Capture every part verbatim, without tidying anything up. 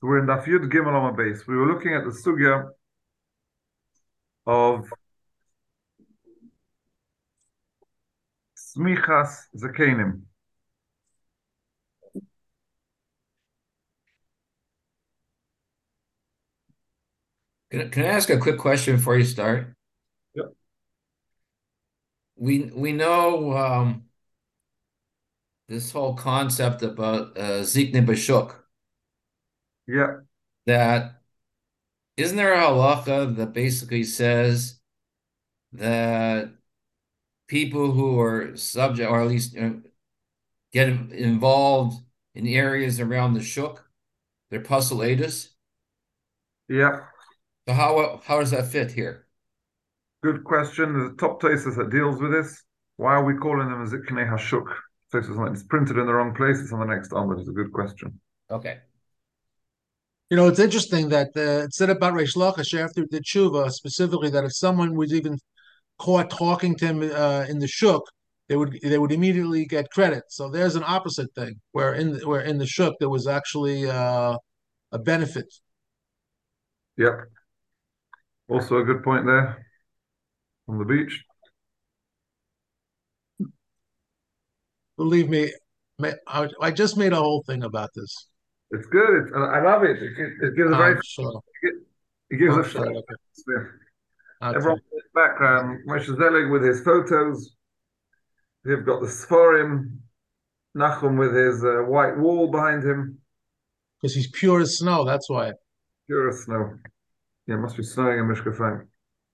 So we're in Daf Yud Gimel on base. We were looking at the sugya of smichas zakenim. Can, can I ask a quick question before you start? Yep. We we know um, this whole concept about uh, Zikne Bashuk, Yeah. that isn't there a halacha that basically says that people who are subject, or at least uh, get involved in areas around the shuk, they're pustulators. Yeah. So how how does that fit here? Good question. There's a top thesis that deals with this. Why are we calling them Ziknei Hashuk? Thesis like it's printed in the wrong place. It's on the next Amud. It's a good question. Okay. You know, it's interesting that uh, it said about Reish Lakish after the tshuva specifically that if someone was even caught talking to him uh, in the shuk, they would they would immediately get credit. So there's an opposite thing where in the, where in the shuk there was actually uh, a benefit. Yep. Also a good point there on the beach. Believe me, I, I just made a whole thing about this. It's good. It's, I love it. It, it gives a very I'm sure. it gives a I'm fresh sure. Okay. atmosphere. Okay. Everyone in the background, Moshe Zelig with his photos. You've got the Sforim, Nachum with his uh, white wall behind him. Because he's pure as snow. That's why. Pure as snow. Yeah, it must be snowing in Mishkafang.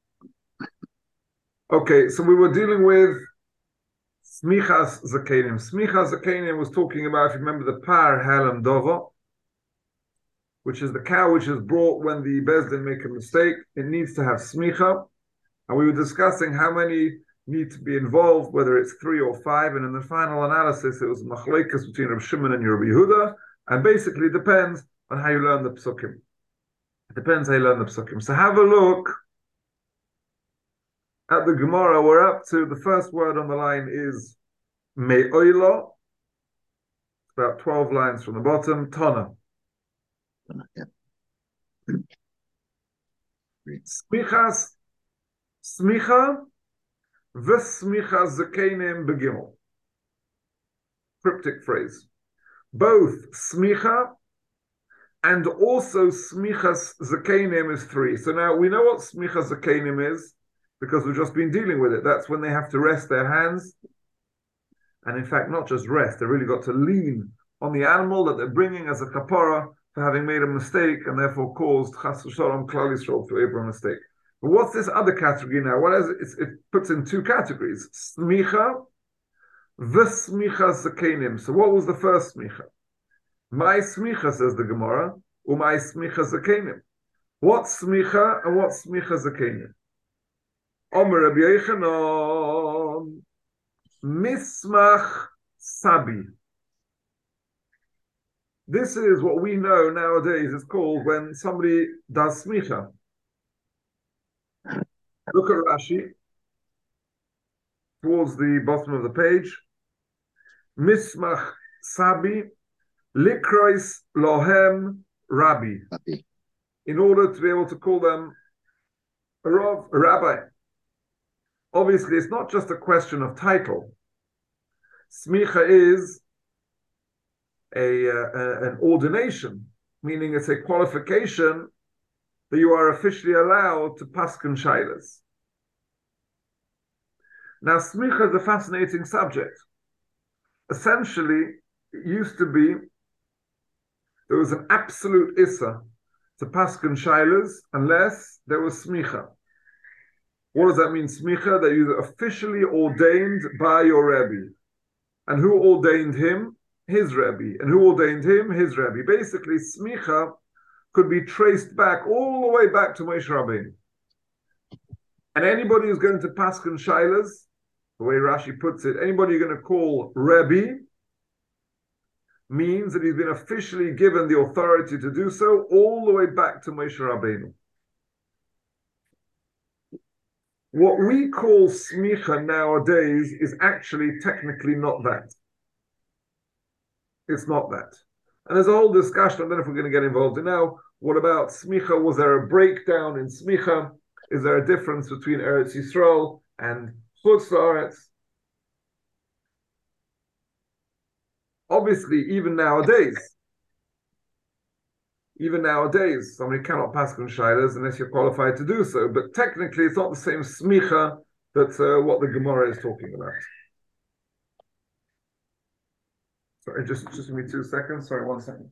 Okay, so we were dealing with Smichas Zakenim. Smichas Zakenim was talking about, if you remember, the Par Halam Dovo, which is the cow which is brought when the Bezdin make a mistake. It needs to have Smicha. And we were discussing how many need to be involved, whether it's three or five. And in the final analysis, it was Machlekes between Reb Shimon and Rabbi Yehuda. And basically, it depends on how you learn the Psukim. It depends how you learn the Psukim. So have a look at the Gemara. We're up to the first word on the line is Me'oilo. It's about twelve lines from the bottom. Tana. Smichas, smicha, v'smicha zakenim begimel. Cryptic phrase. Both smicha and also smichas zakenim is three. So now we know what smichas zakenim is because we've just been dealing with it. That's when they have to rest their hands. And in fact, not just rest, they've really got to lean on the animal that they're bringing as a kapara for having made a mistake and therefore caused chas v'shalom klal Yisrael to a mistake. But what's this other category now? What is it? It puts in two categories: smicha, v'smicha zakenim. So what was the first smicha? My smicha, says the Gemara, umay smicha zakenim. What smicha and what smicha zakenim? Omer Rabbi Yochanan, mismach sabi. This is what we know nowadays is called when somebody does smicha. Look at Rashi towards the bottom of the page. Mismach sabi likrois lohem rabbi. In order to be able to call them a rav, a rabbi. Obviously, it's not just a question of title. Smicha is a, uh, an ordination, meaning it's a qualification that you are officially allowed to paskin shailas. Now, smicha is a fascinating subject. Essentially, it used to be there was an absolute issa to paskin shailas unless there was smicha. What does that mean, smicha? That you're officially ordained by your Rebbe. And who ordained him? His Rebbe. And who ordained him? His Rebbe. Basically, smicha could be traced back all the way back to Moshe Rabbeinu. And anybody who's going to paskin shailas, the way Rashi puts it, anybody you're going to call Rebbe means that he's been officially given the authority to do so all the way back to Moshe Rabbeinu. What we call smicha nowadays is actually technically not that. It's not that. And there's a whole discussion. I don't know if we're going to get involved in now. What about smicha? Was there a breakdown in smicha? Is there a difference between Eretz Yisrael and Chutz La'aretz? Obviously, even nowadays, even nowadays, somebody cannot pass on shaylas unless you're qualified to do so. But technically, it's not the same smicha that's uh, what the Gemara is talking about. Sorry, just just give me two seconds. Sorry, one second.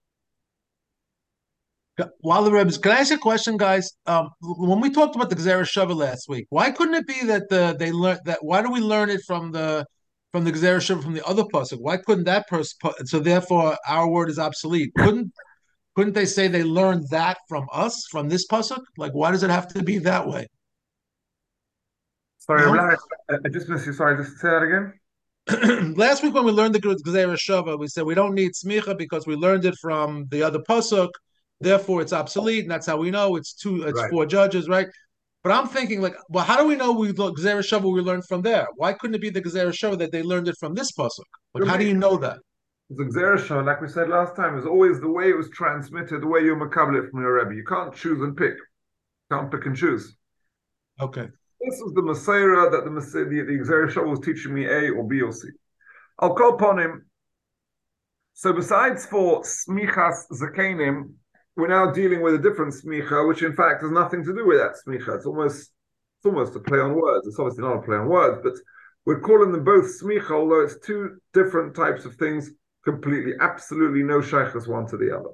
While the Rebbe, can I ask a question, guys? Um, when we talked about the Gezerah Shava last week, why couldn't it be that the they learned that? Why do we learn it from the from the Gezerah Shava from the other pasuk? Why couldn't that person? So therefore, our word is obsolete. Couldn't couldn't they say they learned that from us from this pasuk? Like, why does it have to be that way? Sorry, no? Larry, I just missed you. Sorry, just say that again. Last week when we learned the Gezerah Shava, we said we don't need smicha because we learned it from the other pasuk. Therefore, it's obsolete, and that's how we know it's two. It's right. Four judges, right? But I'm thinking, like, well, how do we know we Gezerah Shava we learned from there? Why couldn't it be the Gezerah Shava that they learned it from this pasuk? Like, how do you know that? The Gezerah Shava, like we said last time, is always the way it was transmitted, the way you makabel it from your Rebbe. You can't choose and pick. You can't pick and choose. Okay. This was the Maseira that the the, the Gezerah Shava was teaching me A or B or C. I'll call upon him. So besides for smichas zakenim, we're now dealing with a different smicha, which in fact has nothing to do with that smicha. It's almost, it's almost a play on words. It's obviously not a play on words, but we're calling them both smicha, although it's two different types of things, completely, absolutely no shaykhs one to the other.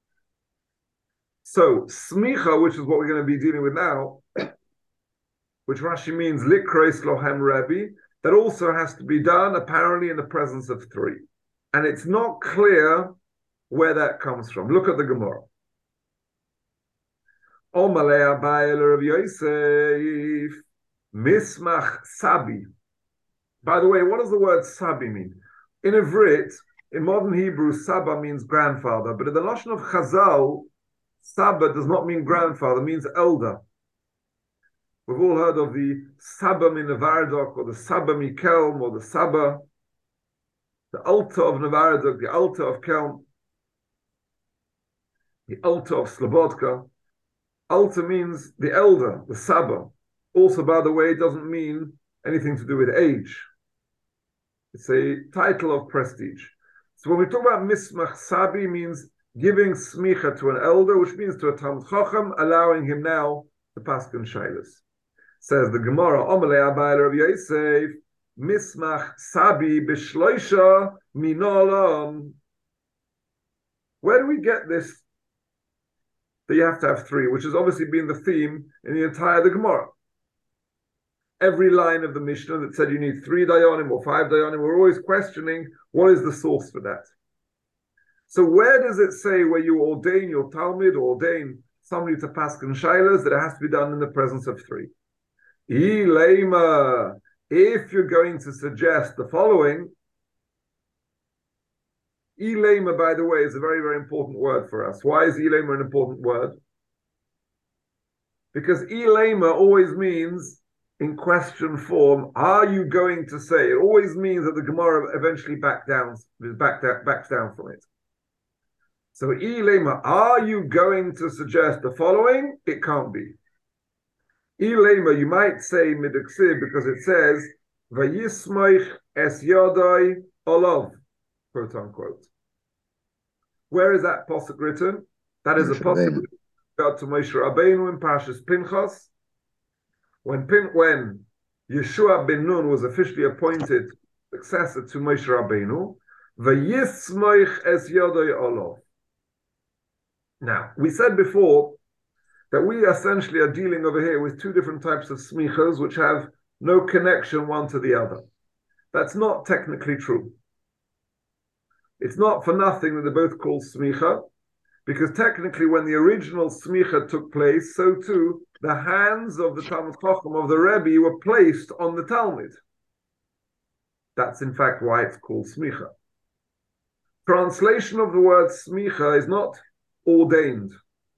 So smicha, which is what we're going to be dealing with now, which Rashi means likros lohem Rebbe, that also has to be done apparently in the presence of three, and it's not clear where that comes from. Look at the Gemara. Omalei Abaye Rav Yosef Mismach Sabi. By the way, what does the word Sabi mean? In Ivrit, in modern Hebrew, Saba means grandfather, but in the Lashon of Chazal, Saba does not mean grandfather, it means elder. We've all heard of the Saba min Nevardok, or the Saba mi Kelm, or the Saba, the Alta of Nevardok, the Alta of Kelm, the Alta of Slobodka. Alta means the elder, the Saba. Also, by the way, it doesn't mean anything to do with age. It's a title of prestige. So when we talk about Mismach Sabi, means giving smicha to an elder, which means to a Talmid Chacham, allowing him now to paskin shaylas. Says the Gemara, Omalei Abaye Rav Yosef, Mismach Sabi b'shloisha minolam. Where do we get this? That you have to have three, which has obviously been the theme in the entire the Gemara. Every line of the Mishnah that said you need three dayanim or five dayanim, we're always questioning what is the source for that. So where does it say where you ordain your Talmud or ordain somebody to paskin shaylas that it has to be done in the presence of three? Ilema, if you're going to suggest the following, Ilema, by the way, is a very, very important word for us. Why is Ilema an important word? Because Ilema always means, in question form, are you going to say? It always means that the Gemara eventually back down, back down, backs down from it. So, Ilema, are you going to suggest the following? It can't be. Ilema, you might say midaksiv because it says, Vayismoich es yodai olav, quote unquote. Where is that pasuk written? That is a pasuk about to Moshe Rabbeinu in Parshas Pinchas. When Pin, when Yeshua ben Nun was officially appointed successor to Moshe Rabbeinu, Vayismoich es yodai olav. Now, we said before that we essentially are dealing over here with two different types of smichas which have no connection one to the other. That's not technically true. It's not for nothing that they're both called smicha, because technically when the original smicha took place, so too the hands of the Talmid Chacham of the Rebbe were placed on the Talmud. That's in fact why it's called smicha. Translation of the word smicha is not ordained.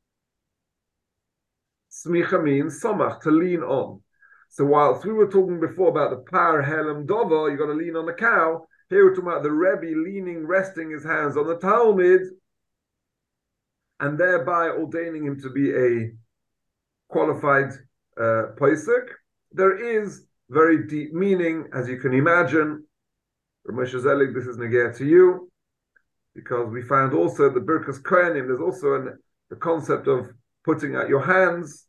Smicha means samach, to lean on. So whilst we were talking before about the par helem dova, you got to lean on the cow. Here we're talking about the Rebbe leaning, resting his hands on the Talmud, and thereby ordaining him to be a qualified uh, Pesach. There is very deep meaning, as you can imagine. Ramesh Zelig, this is negea to you, because we found also the Birkas Kohanim, there's also an, the concept of putting out your hands.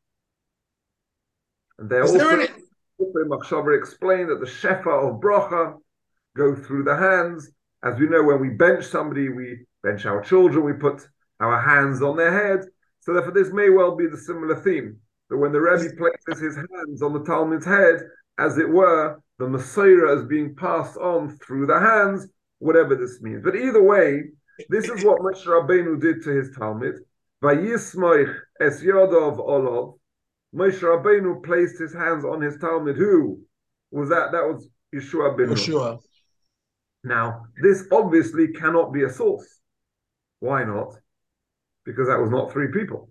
And they also, any... Machshaver explained that the Shefa of Bracha go through the hands. As we know, when we bench somebody, we bench our children, we put our hands on their head. So therefore, this may well be the similar theme, that when the Rebbe places his hands on the Talmud's head, as it were, the Messiah is being passed on through the hands, whatever this means. But either way, this is what Moshe Rabbeinu did to his Talmud. Vayismoich es yodov olov. Moshe Rabbeinu placed his hands on his Talmud. Who was that? That was Yeshua ben Nun. Yeshua. Now, this obviously cannot be a source. Why not? Because that was not three people.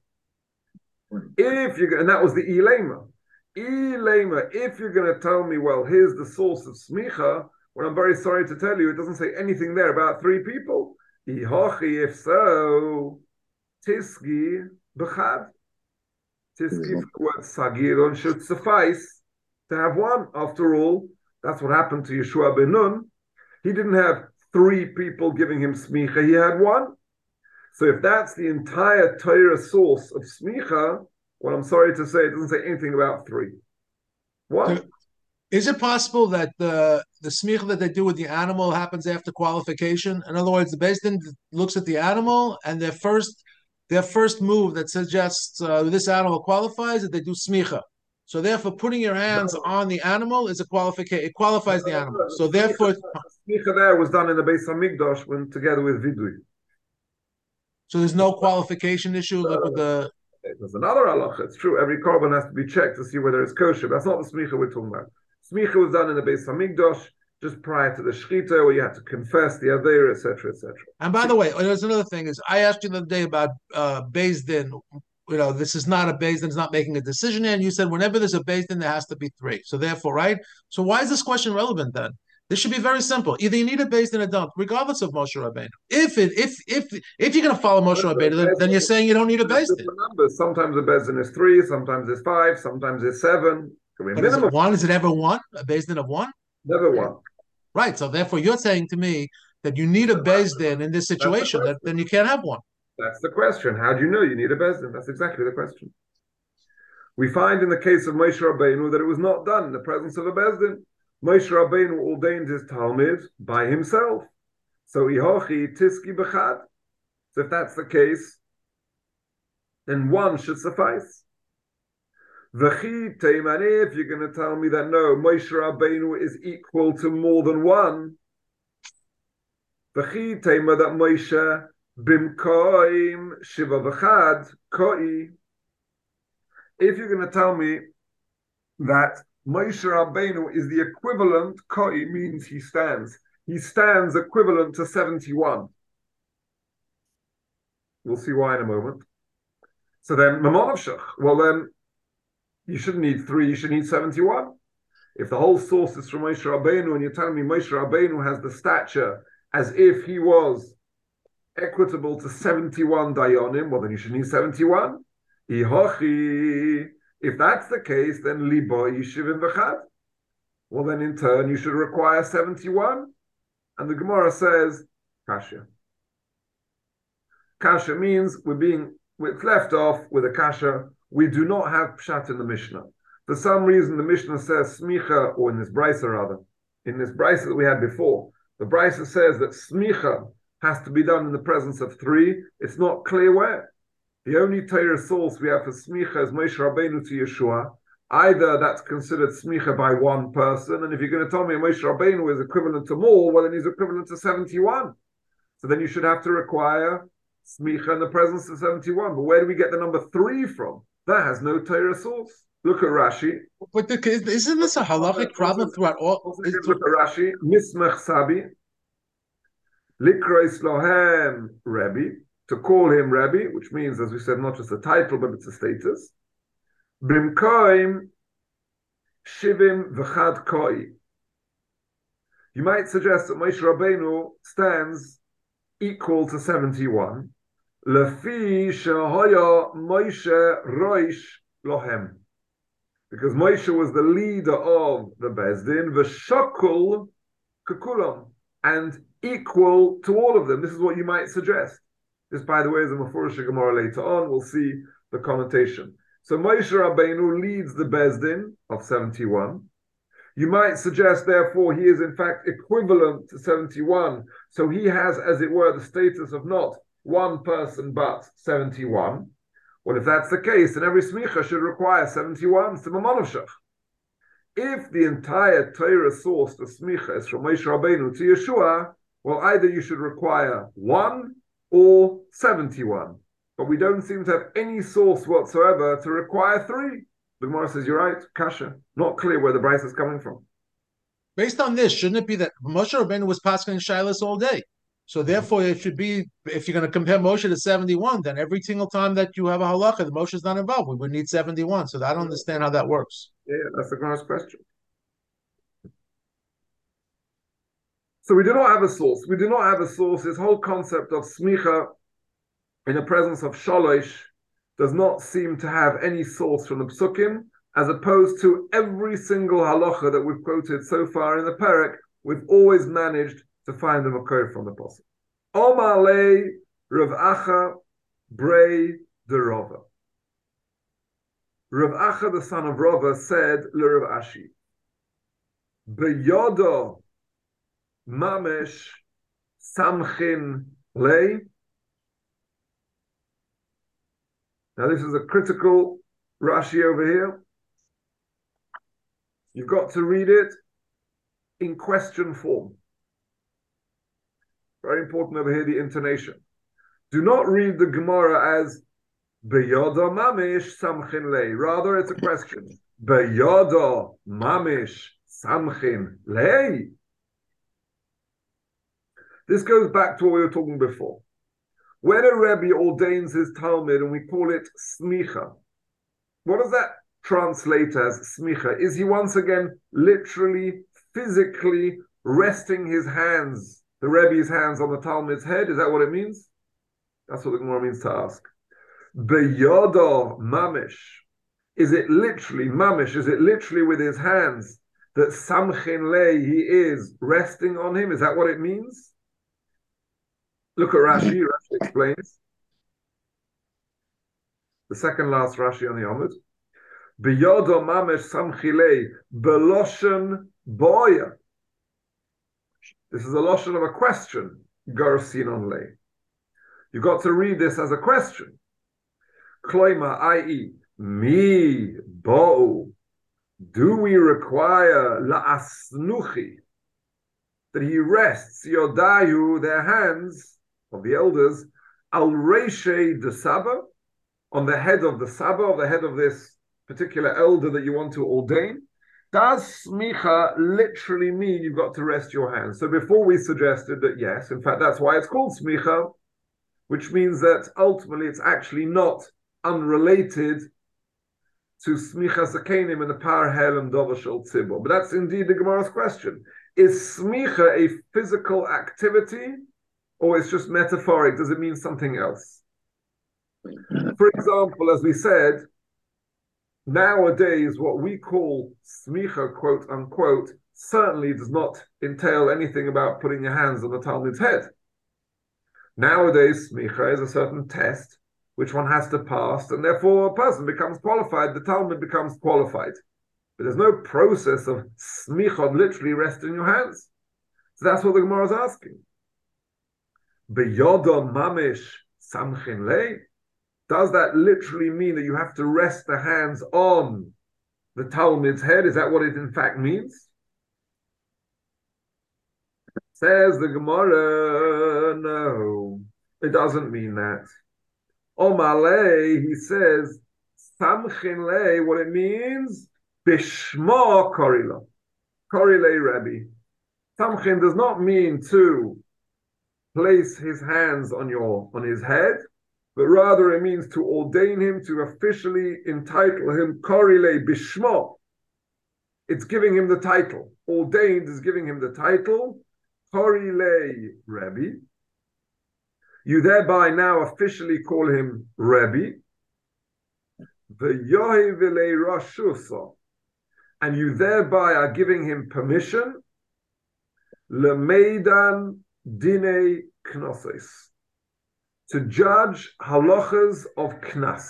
If you and that was the Ilema. Ilema, if you're going to tell me, well, here's the source of smicha, well, I'm very sorry to tell you, it doesn't say anything there about three people. Ihochi, if so, tiski b'chad. Tiski, for the word sagiron should suffice to have one. After all, that's what happened to Yeshua ben Nun. He didn't have three people giving him smicha, he had one. So if that's the entire Torah source of smicha, well, I'm sorry to say, it doesn't say anything about three. What? Is it possible that the the smicha that they do with the animal happens after qualification? In other words, the Beis Din looks at the animal, and their first their first move that suggests uh, this animal qualifies, that they do smicha. So therefore, putting your hands no. on the animal is a qualification. It qualifies no, the animal. No, no. So the therefore, smicha there was done in the Beis Hamikdash when together with vidui. So there's no qualification issue like with the. There's another halacha. It's true. Every korban has to be checked to see whether it's kosher. That's not the smicha we're talking about. Smicha was done in the Beis Hamikdash just prior to the shechita, where you had to confess the aveira, et cetera, et cetera. And by the way, there's another thing: is I asked you the other day about uh, Beis Din. You know, this is not a Beis Din; it's not making a decision. And you said whenever there's a Beis Din, there has to be three. So therefore, right? So why is this question relevant then? This should be very simple. Either you need a Beis Din or don't, regardless of Moshe Rabbeinu. If it, if if if you're going to follow Moshe Rabbeinu, then, then you're saying you don't need a Beis Din. Sometimes the Beis Din is three, sometimes it's five, sometimes it's seven. But is it one? Is it ever one? A Beis Din of one? Never one. Right. So therefore, you're saying to me that you need a Beis Din in this situation. The that then you can't have one. That's the question. How do you know you need a Beis Din? That's exactly the question. We find in the case of Moshe Rabbeinu that it was not done in the presence of a Beis Din. Moshe Rabbeinu ordained his Talmud by himself. So ihochi tiski b'chad. So if that's the case, then one should suffice. V'chi teimani, if you're going to tell me that no, Moshe Rabbeinu is equal to more than one. V'chi teima that Moshe bimkoim shiva v'chad koi. If you're going to tell me that Moshe Rabbeinu is the equivalent, koi means he stands. He stands equivalent to seventy-one. We'll see why in a moment. So then, Mamonavshach, well then, you shouldn't need three, you should need seventy-one. If the whole source is from Moshe Rabbeinu, and you're telling me Moshe Rabbeinu has the stature as if he was equitable to seventy-one dayanim, well then you should need seventy-one. Ihochi. If that's the case, then libo yishivim v'chad. Well, then in turn you should require seventy-one. And the Gemara says kasha. Kasha means we're being we're left off with a kasha. We do not have pshat in the Mishnah. For some reason, the Mishnah says smicha, or in this brisa rather, in this brisa that we had before, the brisa says that smicha has to be done in the presence of three. It's not clear where. The only Torah source we have for smicha is Moshe Rabbeinu to Yeshua. Either that's considered smicha by one person, and if you're going to tell me Moshe Rabbeinu is equivalent to more, well then he's equivalent to seventy-one. So then you should have to require smicha in the presence of seventy-one. But where do we get the number three from? That has no Torah source. Look at Rashi. But the, isn't this a halachic problem throughout all? Look at Rashi. Mismech Sabi. Likrois Lohem Rebbe. To call him Rebbe, which means, as we said, not just a title, but it's a status. Bimkoim Shivim V'chad Koi. You might suggest that Moshe Rabbeinu stands equal to seventy-one. Lefi shehoya Moshe roish lohem. Because Moshe was the leader of the Bezdin, v'shakul kukulam, and equal to all of them. This is what you might suggest. This, by the way, is a Mefurish Gemara later on. We'll see the connotation. So Moshe Rabbeinu leads the Bezdin of seventy-one. You might suggest, therefore, he is in fact equivalent to seventy-one. So he has, as it were, the status of not one person, but seventy-one. Well, if that's the case, then every smicha should require seventy-one Simamonovshach. If the entire Torah source, the smicha, is from Moshe Rabbeinu to Yeshua, well, either you should require one or seventy-one. But we don't seem to have any source whatsoever to require three. The Gemara says, you're right, kasha. Not clear where the Bryce is coming from. Based on this, shouldn't it be that Moshe Rabbeinu was pasking Shilas all day? So therefore, it should be, if you're going to compare Moshe to seventy-one, then every single time that you have a halacha, the Moshe is not involved. We would need seventy-one. So I don't understand how that works. Yeah, that's the Gemara's question. So we do not have a source. We do not have a source. This whole concept of smicha in the presence of shalosh does not seem to have any source from the psukim, as opposed to every single halacha that we've quoted so far in the perek, we've always managed to find the makor from the pasuk. Omar le Rav Acha brei de Rava. Rav Acha, the son of Rava, said le Rav Ashi, Beyodo mamesh samchin le. Now this is a critical Rashi over here. You've got to read it in question form. Very important over here, the intonation. Do not read the Gemara as Beyoda mamish samchin lei. Rather, it's a question. Beyoda mamish samchin lei. This goes back to what we were talking before. When a Rebbe ordains his Talmud and we call it smicha, what does that translate as smicha? Is he once again literally, physically resting his hands, the Rebbe's hands on the Talmud's head? Is that what it means? That's what the Gemara means to ask. Beyodo mamish. Is it literally, mamish, is it literally with his hands that samchin lei, he is resting on him? Is that what it means? Look at Rashi. Rashi explains. The second last Rashi on the Amud. Beyodo mamish samchin lei beloshen boya. This is a loshon of a question. Garsin on lei. You've got to read this as a question. Kloima, that is, mi bo'u. Do we require la'asnuchi, that he rests yodayu, their hands of the elders, al reishe de Saba, on the head of the Saba, of the head of this particular elder that you want to ordain? Does smicha literally mean you've got to rest your hands? So before we suggested that yes, in fact that's why it's called smicha, which means that ultimately it's actually not unrelated to smicha zakenim and the par helem dovashol tzibor. But that's indeed the Gemara's question. Is smicha a physical activity, or it's just metaphoric? Does it mean something else? For example, as we said, nowadays what we call smicha, quote unquote, certainly does not entail anything about putting your hands on the Talmud's head. Nowadays, smicha is a certain test which one has to pass, and therefore a person becomes qualified, the Talmud becomes qualified. But there's no process of smicha, literally resting your hands. So that's what the Gemara is asking. Beyodo mamish samchin lei. Does that literally mean that you have to rest the hands on the Talmud's head? Is that what it in fact means? Says the Gemara, no, it doesn't mean that. Omalei, he says, samchin lei, what it means, bishma korila, korilei Rebbe. Samchin does not mean to place his hands on your on his head, but rather it means to ordain him, to officially entitle him korilei bishma. It's giving him the title. Ordained is giving him the title, Horile Rebbe. You thereby now officially call him Rebbe. V'yohivile Rashusa. And you thereby are giving him permission, Lemeidan Dine Knosses, to judge halachas of Knas.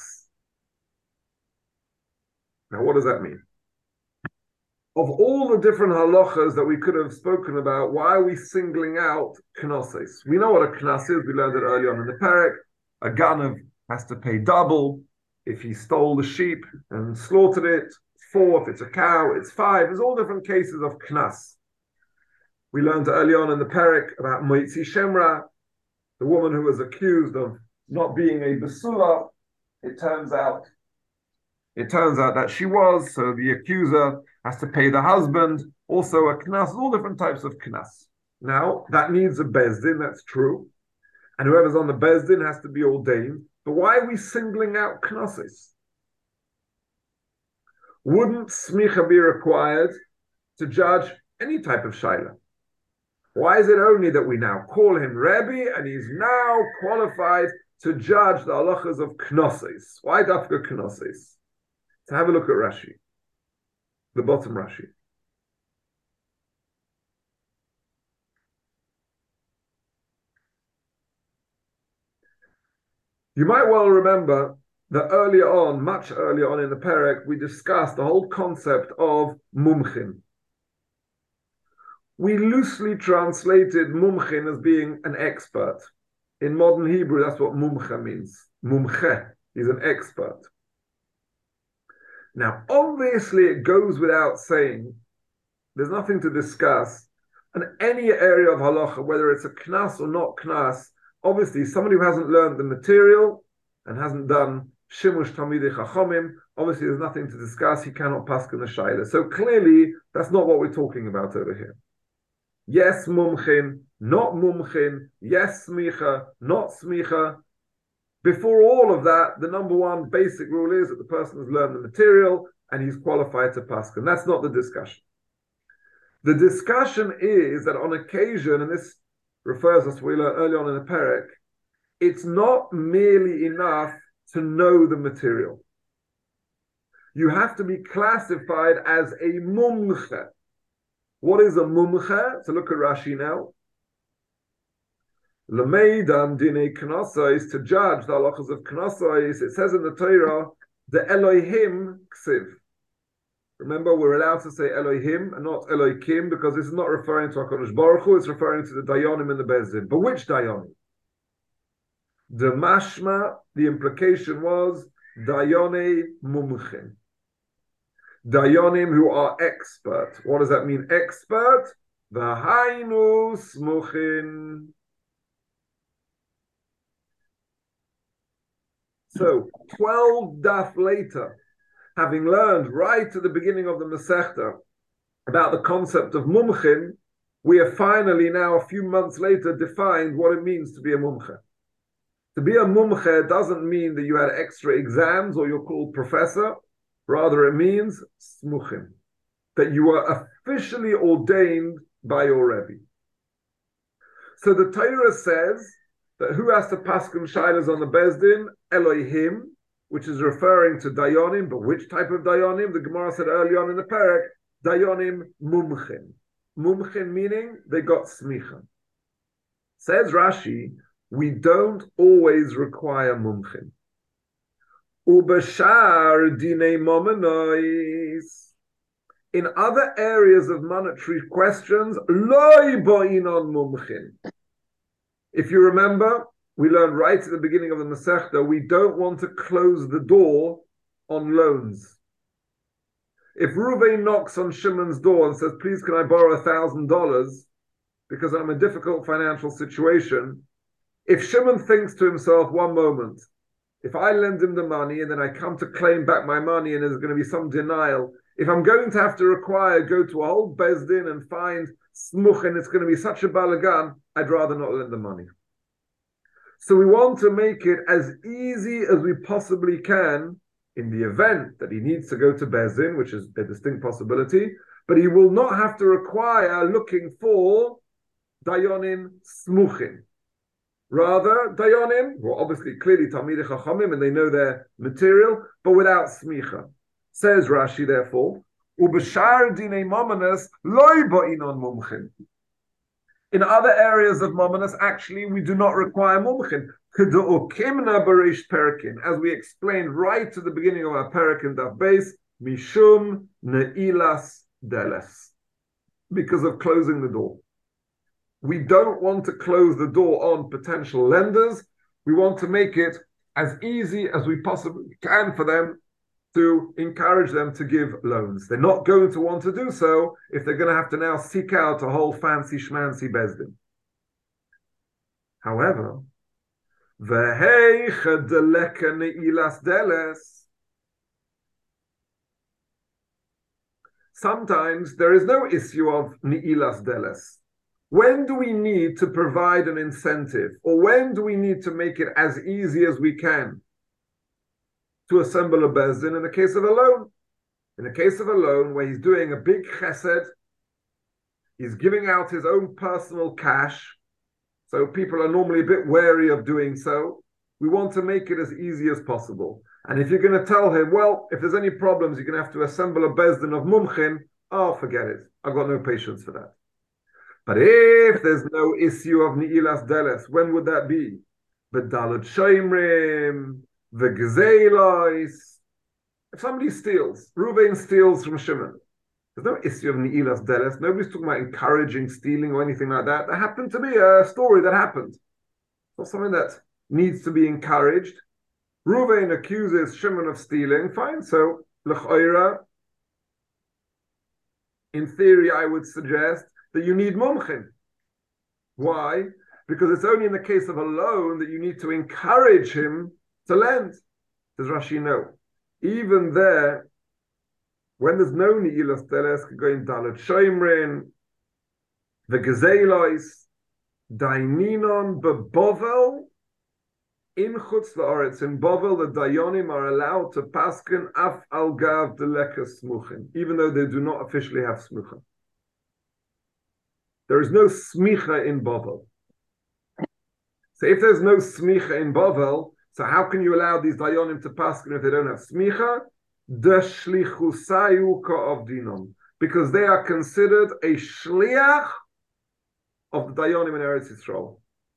Now, what does that mean? Of all the different halachas that we could have spoken about, why are we singling out Knosses? We know what a Knas is. We learned it early on in the parak. A ganav has to pay double if he stole the sheep and slaughtered it. Four if it's a cow. It's five. There's all different cases of Knas. We learned early on in the parak about Moitzi Shemra, the woman who was accused of not being a Besula. It turns out, it turns out that she was. So the accuser has to pay the husband. Also a Knas. All different types of Knas. Now that needs a Bezdin. That's true. And whoever's on the Bezdin has to be ordained. But why are we singling out Knosses? Wouldn't smicha be required to judge any type of shaila? Why is it only that we now call him Rebbe and he's now qualified to judge the halachas of Knosses? Why dafka Knosses? So have a look at Rashi, the bottom Rashi. You might well remember that earlier on, much earlier on in the parak, we discussed the whole concept of mumchin. We loosely translated mumchin as being an expert. In modern Hebrew, that's what mumcha means. Mumche is an expert. Now, obviously, it goes without saying, there's nothing to discuss, in any area of halacha, whether it's a knas or not knas, obviously, somebody who hasn't learned the material and hasn't done shimush tamidei chachomim, obviously there's nothing to discuss. He cannot paskin the shaila. So clearly, that's not what we're talking about over here. Yes, mumchin, not mumchin. Yes, smicha, not smicha. Before all of that, the number one basic rule is that the person has learned the material and he's qualified to paskin. That's not the discussion. The discussion is that on occasion, and this refers us to we learned early on in the parak, it's not merely enough to know the material. You have to be classified as a mumche. What is a mumche? So look at Rashi now. Lemeidan dine knosais, to judge the halachas of knosais. It says in the Torah, the Elohim ksiv. Remember, we're allowed to say Elohim and not Elohim because this is not referring to HaKadosh Baruch Hu, it's referring to the Dayanim in the Bezdin. But which Dayanim? The mashma, the implication was Dayane mumchin. Dayanim who are expert. What does that mean, expert? V'hainu smuchin. So, twelve daf later, having learned right at the beginning of the Masechta about the concept of mumchin, we have finally now, a few months later, defined what it means to be a mumche. To be a mumche doesn't mean that you had extra exams or you're called professor. Rather, it means smuchim, that you are officially ordained by your Rebbe. So the Torah says that who has to paskin shailas on the Bezdin? Elohim, which is referring to Dayanim, but which type of Dayanim? The Gemara said early on in the parak, Dayanim mumchin. Mumchin meaning they got smicha. Says Rashi, we don't always require mumchin. Ubashar dinei momenois. In other areas of monetary questions, loy bo'inon mumchin. If you remember, we learned right at the beginning of the Masechta, we don't want to close the door on loans. If Reuven knocks on Shimon's door and says, please can I borrow a thousand dollars because I'm in a difficult financial situation, if Shimon thinks to himself one moment, if I lend him the money and then I come to claim back my money and there's going to be some denial, if I'm going to have to require, go to a whole Bezdin and find smuch and it's going to be such a balagan, I'd rather not lend the money. So we want to make it as easy as we possibly can in the event that he needs to go to Bezdin, which is a distinct possibility, but he will not have to require looking for Dayanim Smuchin. Rather, Dayanim, who are obviously clearly Talmidei Chachamim and they know their material, but without Smicha. Says Rashi, therefore, Ubashar Dinei Mominus Loi Ba'inon Mumchin. In other areas of Mominus, actually, we do not require Mumchin. As we explained right to the beginning of our Perikin Daf Beis, Mishum Ne'ilas Deles. Because of closing the door. We don't want to close the door on potential lenders. We want to make it as easy as we possibly can for them to encourage them to give loans. They're not going to want to do so if they're going to have to now seek out a whole fancy schmancy Bezdin. However, sometimes there is no issue of Ni'ilas Deles. When do we need to provide an incentive? Or when do we need to make it as easy as we can to assemble a Bezdin in the case of a loan? In the case of a loan where he's doing a big chesed, he's giving out his own personal cash, so people are normally a bit wary of doing so. We want to make it as easy as possible. And if you're going to tell him, well, if there's any problems, you're going to have to assemble a Bezdin of Mumchin, oh, forget it. I've got no patience for that. But if there's no issue of Ni'ilas Deles, when would that be? B'dalet Shoimrim, V'gzeilos. If somebody steals, Reuven steals from Shimon, there's no issue of Ni'ilas Deles. Nobody's talking about encouraging stealing or anything like that. That happened to be a story that happened. It's not something that needs to be encouraged. Reuven accuses Shimon of stealing. Fine, so L'choira, in theory, I would suggest that you need mumchin. Why? Because it's only in the case of a loan that you need to encourage him to lend. Does Rashi know? Even there, when there's no ni'ilas deles, going dalet shoimrin, the gezeilois, daininon bebovel, in chutz la'aretz, in Bovel, the dayonim are allowed to paskin af al gav delekas smuchin, even though they do not officially have smucha. There is no smicha in Bovel. So if there's no smicha in Bovel, so how can you allow these dayonim to paskin if they don't have smicha? The shlichusayu ka'ov dinon, because they are considered a shliach of the dayonim in Eretz Yisrael.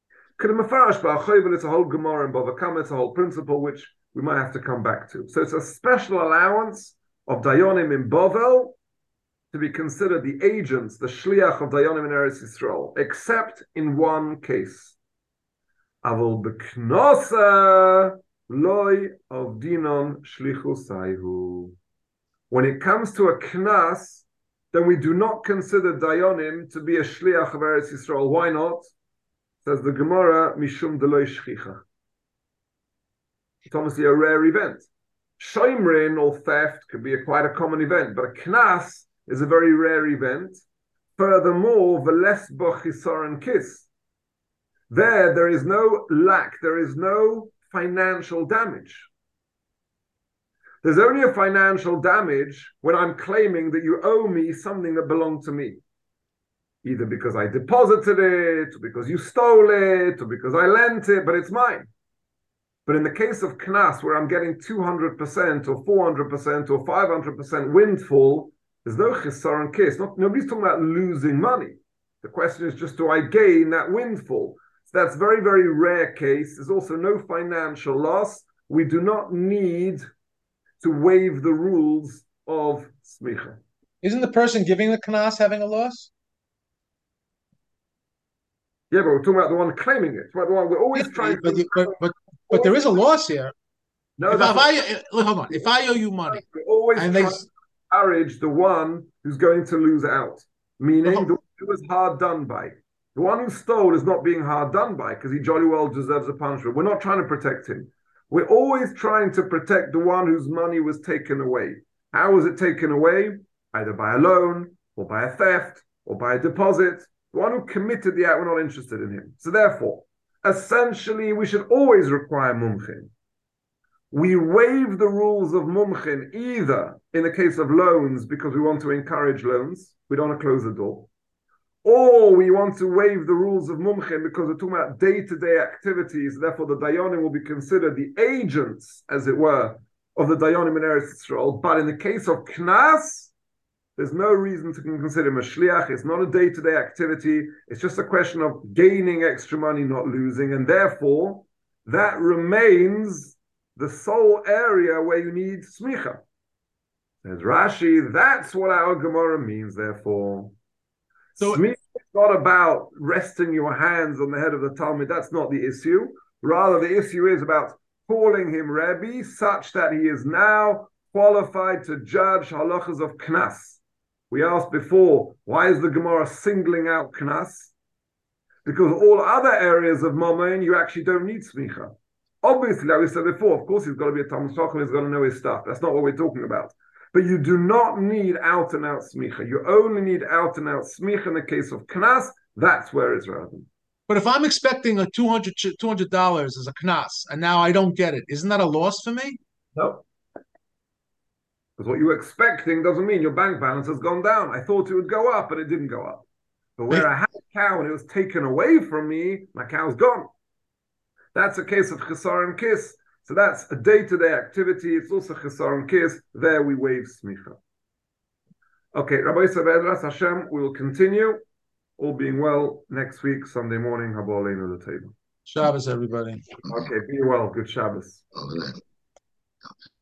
It's a whole Gemara in Bava Kama, it's a whole principle which we might have to come back to. So it's a special allowance of dayonim in Bovel to be considered the agents, the shliach of dayonim in Eretz Yisrael, except in one case. Avol b'knosa loy of dinon shlichusayhu. When it comes to a knas, then we do not consider dayonim to be a shliach of Eretz Yisrael. Why not? Says the Gemara, mishum deloy shchicha. It's obviously a rare event. Shoimrin or theft could be a, quite a common event, but a knas is a very rare event. Furthermore, veles bo chisaron kis. There, there is no lack, there is no financial damage. There's only a financial damage when I'm claiming that you owe me something that belonged to me. Either because I deposited it, or because you stole it, or because I lent it, but it's mine. But in the case of Knas, where I'm getting two hundred percent, or four hundred percent, or five hundred percent windfall, there's no chisaron kis. Not, nobody's talking about losing money. The question is just, do I gain that windfall? So that's a very, very rare case. There's also no financial loss. We do not need to waive the rules of smicha. Isn't the person giving the knas having a loss? Yeah, but we're talking about the one claiming it. Right? The one we're always trying but, to... But, but, but there is a loss here. No, if, if I, if I, hold on. If I owe you money... We're always and trying they... to encourage the one who's going to lose out. Meaning the one who was hard done by. The one who stole is not being hard done by because he jolly well deserves a punishment. We're not trying to protect him. We're always trying to protect the one whose money was taken away. How was it taken away? Either by a loan, or by a theft, or by a deposit. The one who committed the act, we're not interested in him. So therefore, essentially, we should always require mumchin. we waive the rules of mumchin either in the case of loans because we want to encourage loans, we don't want to close the door, or we want to waive the rules of mumchin because we're talking about day-to-day activities, therefore the dayanim will be considered the agents, as it were, of the dayanim in Eretz Yisrael. But in the case of knas, there's no reason to consider him a shliach. It's not a day-to-day activity. It's just a question of gaining extra money, not losing, and therefore that remains the sole area where you need smicha. Says Rashi, that's what our Gemara means, therefore. So smicha is not about resting your hands on the head of the Talmud. That's not the issue. Rather, the issue is about calling him Rebbe such that he is now qualified to judge halachas of knas. We asked before, why is the Gemara singling out knas? Because all other areas of Mammon, you actually don't need smicha. Obviously, like we said before, of course he's got to be a Talmud Chacham, he's got to know his stuff. That's not what we're talking about. But you do not need out-and-out smicha. You only need out-and-out smicha in the case of knas. That's where it's relevant. But if I'm expecting a two hundred dollars two hundred dollars as a knas, and now I don't get it, isn't that a loss for me? No. Because what you were expecting doesn't mean your bank balance has gone down. I thought it would go up, but it didn't go up. But where I had a cow and it was taken away from me, my cow's gone. That's a case of Chesar and Kiss. So that's a day-to-day activity. It's also Chesar and Kiss. There we waive smicha. Okay, Rabbi Yisrael Hashem, we will continue. All being well, next week, Sunday morning, Haba Aleinu the table. Shabbos, everybody. Okay, be well. Good Shabbos.